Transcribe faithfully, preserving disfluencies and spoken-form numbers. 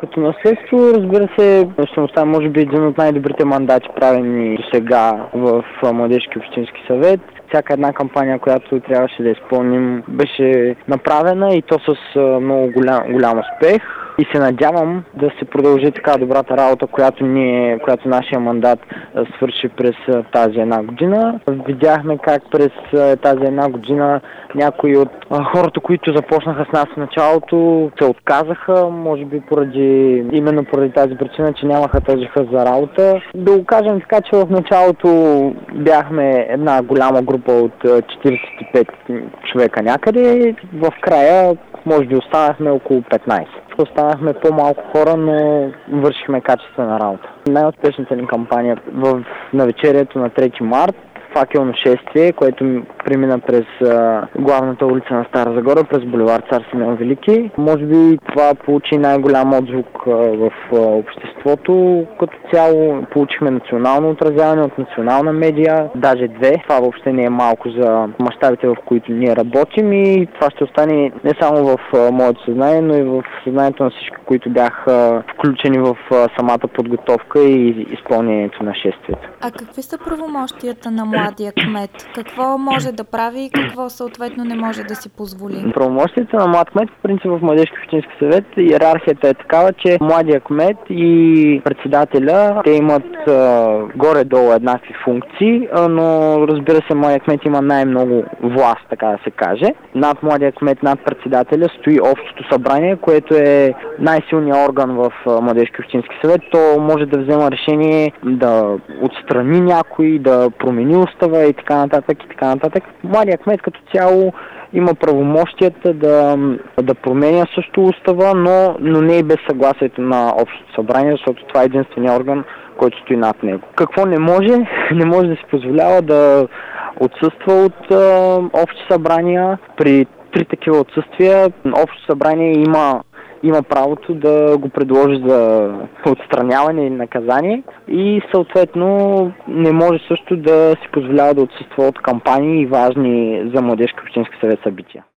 Като наследство, разбира се, ще оставя може би един от най-добрите мандати, правени до сега в Младежки общински съвет. Всяка една кампания, която трябваше да изпълним, беше направена и то с много голям, голям успех. И се надявам да се продължи така добрата работа, която, ние, която нашия мандат свърши през тази една година. Видяхме как през тази една година някои от хората, които започнаха с нас в началото, се отказаха, може би поради, именно поради тази причина, че нямаха този хъс за работа. Да го кажем така, че в началото бяхме една голяма група от четиридесет и пет човека някъде, в края може би останахме около петнайсет. Останахме по-малко хора, но вършихме качествена работа. Най-успешната ни кампания в навечерието на трети март, факелно шествие, което премина през а, главната улица на Стара Загора, през булевард Цар Симеон Велики. Може би това получи най-голям отзвук а, в а, обществото. Като цяло получихме национално отразяване от национална медия, даже две. Това въобще не е малко за мащабите, в които ние работим, и това ще остане не само в а, моето съзнание, но и в съзнанието на всички, които бяха включени в а, самата подготовка и изпълнението на шествието. А какви са правомощията на младия кмет? Какво може да прави и какво съответно не може да си позволи? Правомощията на млад кмет, в принцип в Младежки общински съвет, иерархията е такава, че младия кмет и председателя, те имат а, горе-долу еднакви функции, а, но разбира се, младия кмет има най-много власт, така да се каже. Над младия кмет, над председателя стои общото събрание, което е най-силният орган в а, Младежки общински съвет. То може да взема решение да отстрани някой, да промени устава и така нататък и така нататък. Младия кмет като цяло има правомощията да, да променя също устава, но, но не и без съгласието на общото събрание, защото това е единственият орган, който стои над него. Какво не може? Не може да се позволява да отсъства от а, общи събрания. При три такива отсъствия общото събрание има има правото да го предложи за отстраняване или наказание и съответно не може също да си позволява да отсъства от кампании и важни за Младежки общински съвет събития.